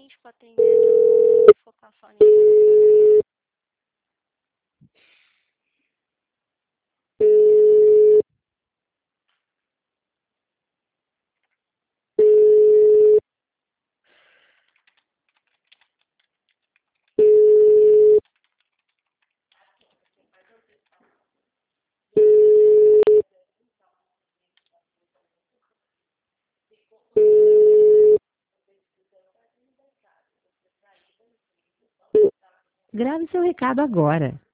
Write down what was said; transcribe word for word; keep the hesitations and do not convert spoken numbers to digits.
cliente para atender, então vou focar só nisso. Grave seu recado agora.